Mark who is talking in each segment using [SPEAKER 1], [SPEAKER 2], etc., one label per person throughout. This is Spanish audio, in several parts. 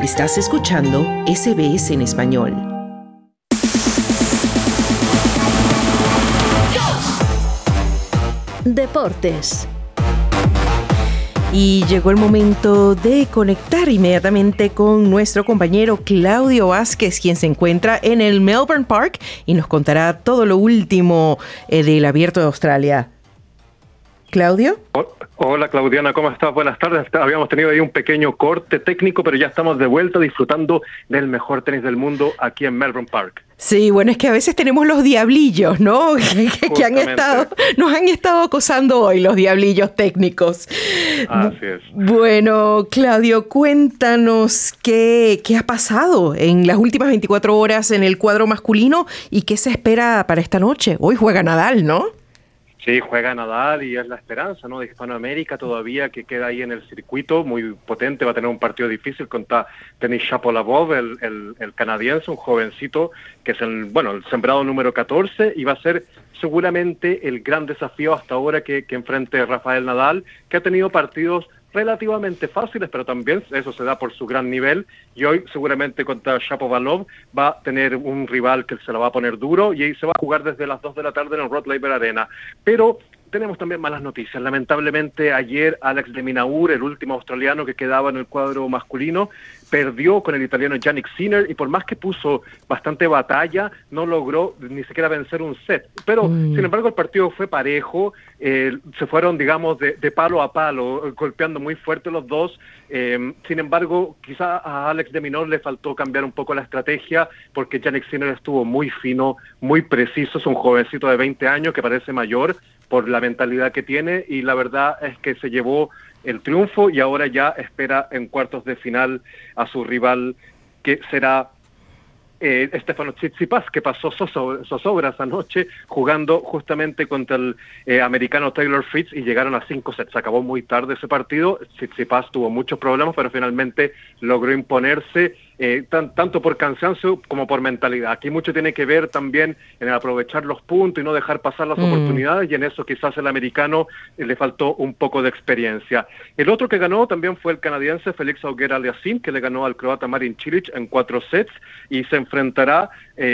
[SPEAKER 1] Estás escuchando SBS en español.
[SPEAKER 2] Deportes.
[SPEAKER 1] Y llegó el momento de conectar inmediatamente con nuestro compañero Claudio Vázquez, quien se encuentra en el Melbourne Park y nos contará todo lo último del Abierto de Australia. ¿Claudio?
[SPEAKER 3] Hola Claudiana, ¿cómo estás? Buenas tardes. Habíamos tenido ahí un pequeño corte técnico, pero ya estamos de vuelta disfrutando del mejor tenis del mundo aquí en Melbourne Park.
[SPEAKER 1] Sí, bueno, es que a veces tenemos los diablillos, ¿no? que nos han estado acosando hoy, los diablillos técnicos.
[SPEAKER 3] Así es.
[SPEAKER 1] Bueno, Claudio, cuéntanos qué ha pasado en las últimas 24 horas en el cuadro masculino y qué se espera para esta noche. Hoy juega Nadal, ¿no?
[SPEAKER 3] Sí, juega Nadal y es la esperanza, ¿no?, de Hispanoamérica todavía, que queda ahí en el circuito, muy potente. Va a tener un partido difícil contra Denis Shapovalov, el canadiense, un jovencito que es el sembrado número 14, y va a ser seguramente el gran desafío hasta ahora que enfrente Rafael Nadal, que ha tenido partidos relativamente fáciles, pero también eso se da por su gran nivel, y hoy seguramente contra Shapovalov va a tener un rival que se la va a poner duro, y ahí se va a jugar desde las 2 de la tarde en el Rod Laver Arena. Pero tenemos también malas noticias. Lamentablemente ayer Alex de Minaur, el último australiano que quedaba en el cuadro masculino, perdió con el italiano Jannik Sinner, y por más que puso bastante batalla, no logró ni siquiera vencer un set. Pero, sin embargo, el partido fue parejo, se fueron, digamos, de palo a palo, golpeando muy fuerte los dos. Sin embargo, quizá a Alex de Minaur le faltó cambiar un poco la estrategia, porque Jannik Sinner estuvo muy fino, muy preciso. Es un jovencito de 20 años que parece mayor por la mentalidad que tiene, y la verdad es que se llevó el triunfo y ahora ya espera en cuartos de final a su rival, que será Stefanos Tsitsipas, que pasó zozobras anoche jugando justamente contra el americano Taylor Fritz, y llegaron a 5 sets. Acabó muy tarde ese partido. Tsitsipas tuvo muchos problemas, pero finalmente logró imponerse, tanto por cansancio como por mentalidad. Aquí mucho tiene que ver también en el aprovechar los puntos y no dejar pasar las oportunidades, y en eso quizás el americano le faltó un poco de experiencia. El otro que ganó también fue el canadiense Félix Auger-Aliassime, que le ganó al croata Marin Cilic en 4 sets, y se enfrentará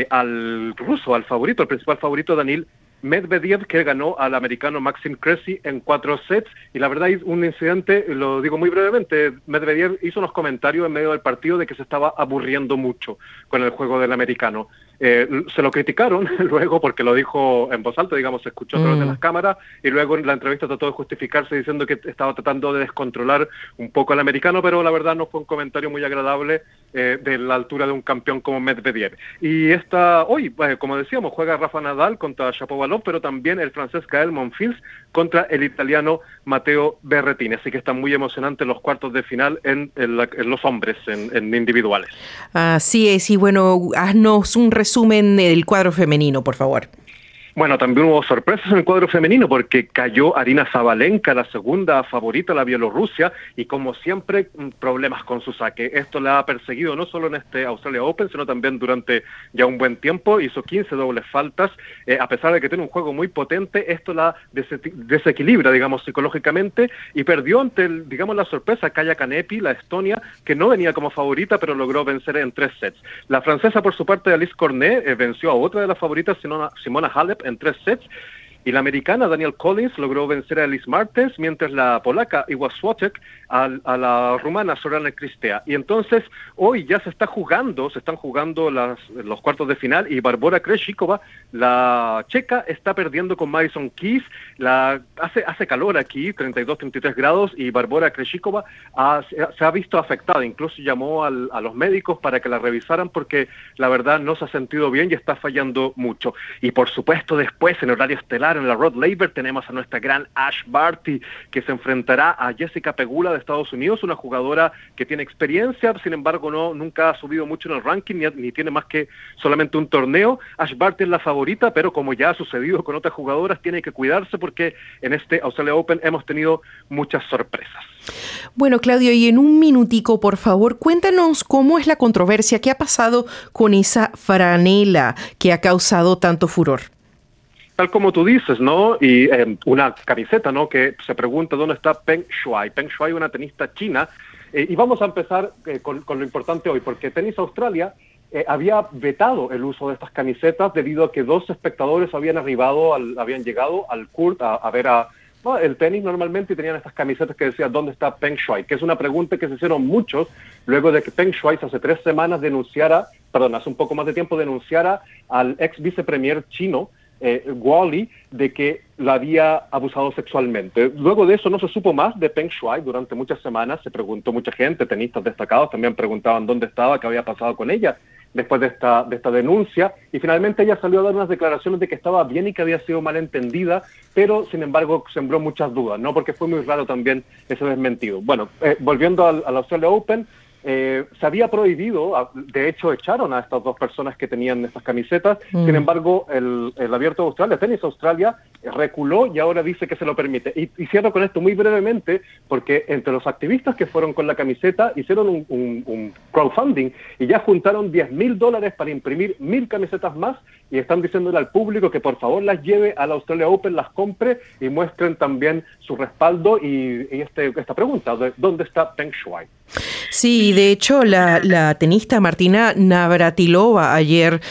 [SPEAKER 3] al ruso, al favorito, el principal favorito, Daniil Medvedev, que ganó al americano Maxim Cressy en 4 sets. Y la verdad, es un incidente, lo digo muy brevemente. Medvedev hizo unos comentarios en medio del partido de que se estaba aburriendo mucho con el juego del americano. Se lo criticaron luego porque lo dijo en voz alta, digamos, se escuchó a través de las cámaras, y luego en la entrevista trató de justificarse diciendo que estaba tratando de descontrolar un poco al americano, pero la verdad no fue un comentario muy agradable de la altura de un campeón como Medvedev. Y hoy, como decíamos, juega Rafa Nadal contra Shapovalov, pero también el francés Gael Monfils contra el italiano Matteo Berrettini. Así que están muy emocionantes los cuartos de final en los hombres, en individuales.
[SPEAKER 1] Así es, y bueno, haznos un resumen del cuadro femenino, por favor.
[SPEAKER 3] Bueno, también hubo sorpresas en el cuadro femenino, porque cayó Aryna Sabalenka, la segunda favorita, la Bielorrusia, y como siempre, problemas con su saque. Esto la ha perseguido no solo en este Australia Open, sino también durante ya un buen tiempo. Hizo 15 dobles faltas, a pesar de que tiene un juego muy potente. Esto la desequilibra, digamos, psicológicamente, y perdió ante, la sorpresa, Kaia Kanepi, la estonia, que no venía como favorita, pero logró vencer en 3 sets. La francesa, por su parte, Alice Cornet, venció a otra de las favoritas, Simona Halep, en 3 sets, y la americana Danielle Collins logró vencer a Elise Mertens, mientras la polaca Iga Swiatek a la rumana Sorana Cristea. Y entonces hoy ya se están jugando los cuartos de final, y Barbora Krejcikova, la checa, está perdiendo con Madison Keys. Hace calor aquí, 32-33 grados, y Barbora Krejcikova se ha visto afectada. Incluso llamó a los médicos para que la revisaran, porque la verdad no se ha sentido bien y está fallando mucho. Y por supuesto, después en horario estelar en la Rod Laver tenemos a nuestra gran Ash Barty, que se enfrentará a Jessica Pegula de Estados Unidos, una jugadora que tiene experiencia, sin embargo nunca ha subido mucho en el ranking, ni tiene más que solamente un torneo. Ash Barty es la favorita, pero como ya ha sucedido con otras jugadoras, tiene que cuidarse, porque en este Australia Open hemos tenido muchas sorpresas.
[SPEAKER 1] Bueno, Claudio, y en un minutico, por favor, cuéntanos cómo es la controversia, qué ha pasado con esa franela que ha causado tanto furor.
[SPEAKER 3] Tal como tú dices, ¿no? Y una camiseta, ¿no?, que se pregunta dónde está Peng Shuai. Peng Shuai, una tenista china, Y vamos a empezar con lo importante hoy, porque Tenis Australia había vetado el uso de estas camisetas debido a que 2 espectadores habían llegado al court a ver el tenis normalmente, y tenían estas camisetas que decían ¿dónde está Peng Shuai? Que es una pregunta que se hicieron muchos luego de que Peng Shuai hace 3 semanas hace un poco más de tiempo denunciara al ex vicepremier chino Guo Li de que la había abusado sexualmente. Luego de eso no se supo más de Peng Shuai durante muchas semanas. Se preguntó mucha gente, tenistas destacados también preguntaban dónde estaba, qué había pasado con ella después de esta denuncia, y finalmente ella salió a dar unas declaraciones de que estaba bien y que había sido malentendida, pero sin embargo sembró muchas dudas, ¿no? Porque fue muy raro también ese desmentido. Bueno, volviendo al Australia Open, se había prohibido, de hecho echaron a estas 2 personas que tenían estas camisetas. Sin embargo el Abierto de Australia, Tenis Australia, reculó y ahora dice que se lo permite. Y cierro con esto muy brevemente, porque entre los activistas que fueron con la camiseta hicieron un crowdfunding y ya juntaron $10,000 para imprimir 1,000 camisetas más, y están diciéndole al público que por favor las lleve al Australia Open, las compre y muestren también su respaldo y esta pregunta, ¿dónde está Peng Shuai?
[SPEAKER 1] Sí, de hecho la tenista Martina Navratilova ayer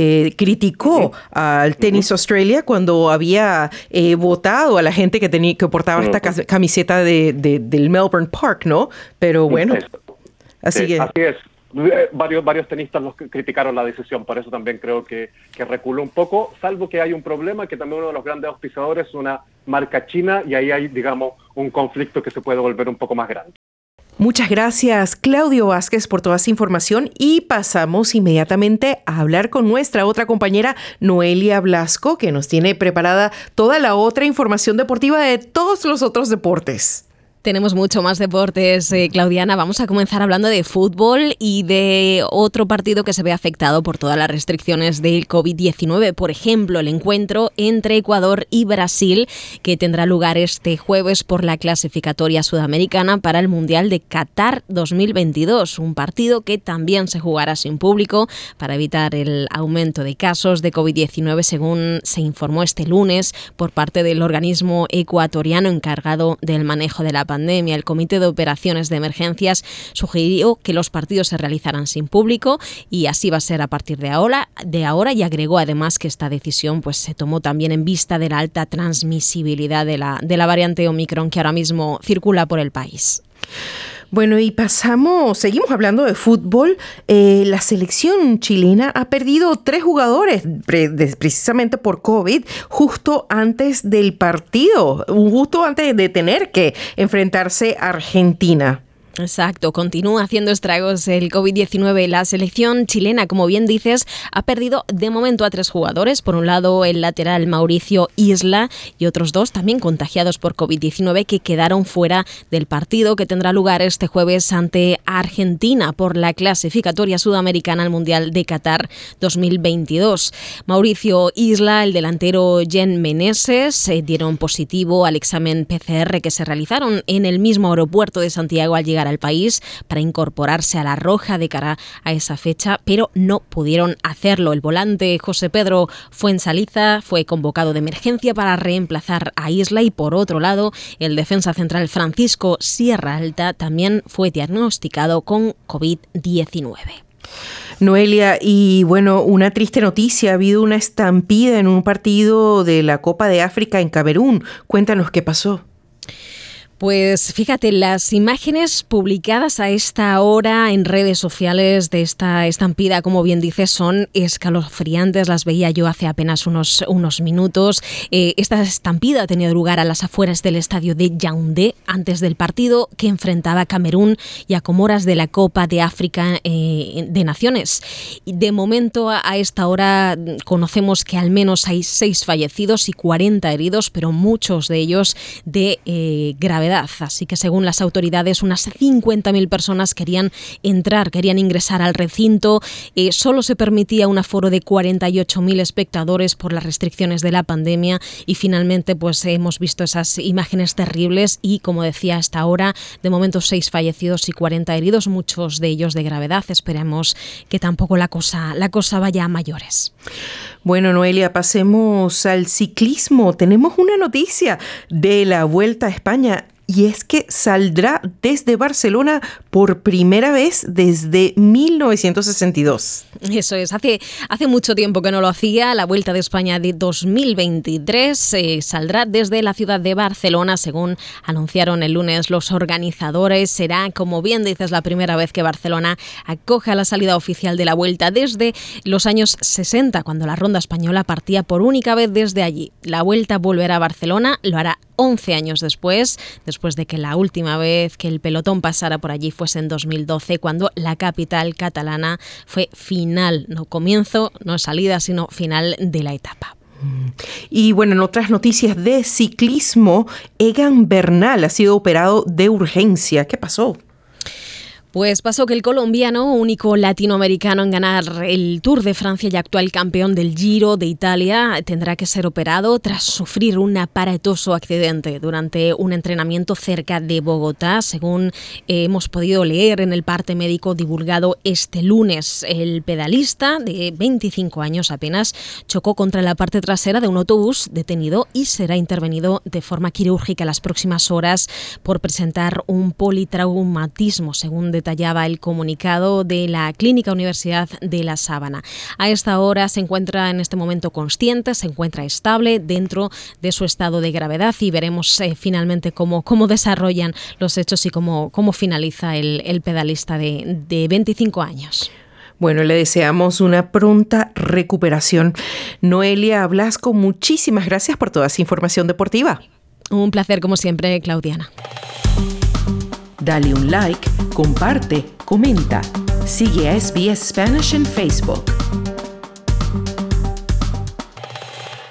[SPEAKER 1] criticó al Tenis Australia cuando había votado a la gente que portaba esta camiseta del Melbourne Park, ¿no? Pero bueno, así
[SPEAKER 3] es. Varios tenistas los criticaron la decisión, por eso también creo que reculó un poco, salvo que hay un problema, que también uno de los grandes auspiciadores es una marca china, y ahí hay, digamos, un conflicto que se puede volver un poco más grande.
[SPEAKER 1] Muchas gracias, Claudio Vázquez, por toda esa información, y pasamos inmediatamente a hablar con nuestra otra compañera, Noelia Blasco, que nos tiene preparada toda la otra información deportiva de todos los otros deportes.
[SPEAKER 2] Tenemos mucho más deportes, Claudiana. Vamos a comenzar hablando de fútbol y de otro partido que se ve afectado por todas las restricciones del COVID-19. Por ejemplo, el encuentro entre Ecuador y Brasil, que tendrá lugar este jueves por la clasificatoria sudamericana para el Mundial de Qatar 2022. Un partido que también se jugará sin público para evitar el aumento de casos de COVID-19, según se informó este lunes por parte del organismo ecuatoriano encargado del manejo de la pandemia. El Comité de Operaciones de Emergencias sugirió que los partidos se realizaran sin público, y así va a ser a partir de ahora, y agregó además que esta decisión pues se tomó también en vista de la alta transmisibilidad de la variante Omicron que ahora mismo circula por el país.
[SPEAKER 1] Bueno, y seguimos hablando de fútbol. La selección chilena ha perdido 3 jugadores precisamente por COVID justo antes del partido, justo antes de tener que enfrentarse a Argentina.
[SPEAKER 2] Exacto, continúa haciendo estragos el COVID-19. La selección chilena, como bien dices, ha perdido de momento a 3 jugadores. Por un lado, el lateral Mauricio Isla y otros 2 también contagiados por COVID-19 que quedaron fuera del partido que tendrá lugar este jueves ante Argentina por la clasificatoria sudamericana al Mundial de Qatar 2022. Mauricio Isla, el delantero Jen Meneses dieron positivo al examen PCR que se realizaron en el mismo aeropuerto de Santiago al llegar al país para incorporarse a la roja de cara a esa fecha, pero no pudieron hacerlo. El volante José Pedro Fuenzaliza fue convocado de emergencia para reemplazar a Isla, y por otro lado el defensa central Francisco Sierra Alta también fue diagnosticado con COVID-19.
[SPEAKER 1] Noelia, y bueno, una triste noticia, ha habido una estampida en un partido de la Copa de África en Camerún. Cuéntanos qué pasó.
[SPEAKER 2] Pues fíjate, las imágenes publicadas a esta hora en redes sociales de esta estampida, como bien dices, son escalofriantes. Las veía yo hace apenas unos minutos. Esta estampida ha tenido lugar a las afueras del estadio de Yaoundé antes del partido que enfrentaba a Camerún y a Comoras de la Copa de África de Naciones. De momento, a esta hora, conocemos que al menos hay 6 fallecidos y 40 heridos, pero muchos de ellos de gravedad. Así que según las autoridades, unas 50.000 personas querían ingresar al recinto. Solo se permitía un aforo de 48.000 espectadores por las restricciones de la pandemia, y finalmente pues hemos visto esas imágenes terribles y, como decía, hasta ahora de momento 6 fallecidos y 40 heridos, muchos de ellos de gravedad. Esperemos que tampoco la cosa vaya a mayores.
[SPEAKER 1] Bueno, Noelia, pasemos al ciclismo. Tenemos una noticia de la Vuelta a España. y es que saldrá desde Barcelona por primera vez desde 1962.
[SPEAKER 2] Eso es, hace mucho tiempo que no lo hacía. La Vuelta de España de 2023 saldrá desde la ciudad de Barcelona, según anunciaron el lunes los organizadores. Será, como bien dices, la primera vez que Barcelona acoja la salida oficial de la Vuelta desde los años 60, cuando la Ronda Española partía por única vez desde allí. La Vuelta volverá a Barcelona, lo hará 11 años después de que la última vez que el pelotón pasara por allí fuese en 2012, cuando la capital catalana fue final, no comienzo, no salida, sino final de la etapa.
[SPEAKER 1] Y bueno, en otras noticias de ciclismo, Egan Bernal ha sido operado de urgencia. ¿Qué pasó?
[SPEAKER 2] Pues pasó que el colombiano, único latinoamericano en ganar el Tour de Francia y actual campeón del Giro de Italia, tendrá que ser operado tras sufrir un aparatoso accidente durante un entrenamiento cerca de Bogotá, según hemos podido leer en el parte médico divulgado este lunes. El pedalista, de 25 años apenas, chocó contra la parte trasera de un autobús detenido y será intervenido de forma quirúrgica en las próximas horas por presentar un politraumatismo, según detallaba el comunicado de la Clínica Universidad de La Sabana. A esta hora se encuentra en este momento consciente, se encuentra estable dentro de su estado de gravedad y veremos finalmente cómo desarrollan los hechos y cómo finaliza el pedalista de 25 años.
[SPEAKER 1] Bueno, le deseamos una pronta recuperación. Noelia Blasco, muchísimas gracias por toda esa información deportiva.
[SPEAKER 2] Un placer como siempre, Claudiana.
[SPEAKER 1] Dale un like, comparte, comenta. Sigue a SBS Spanish en Facebook.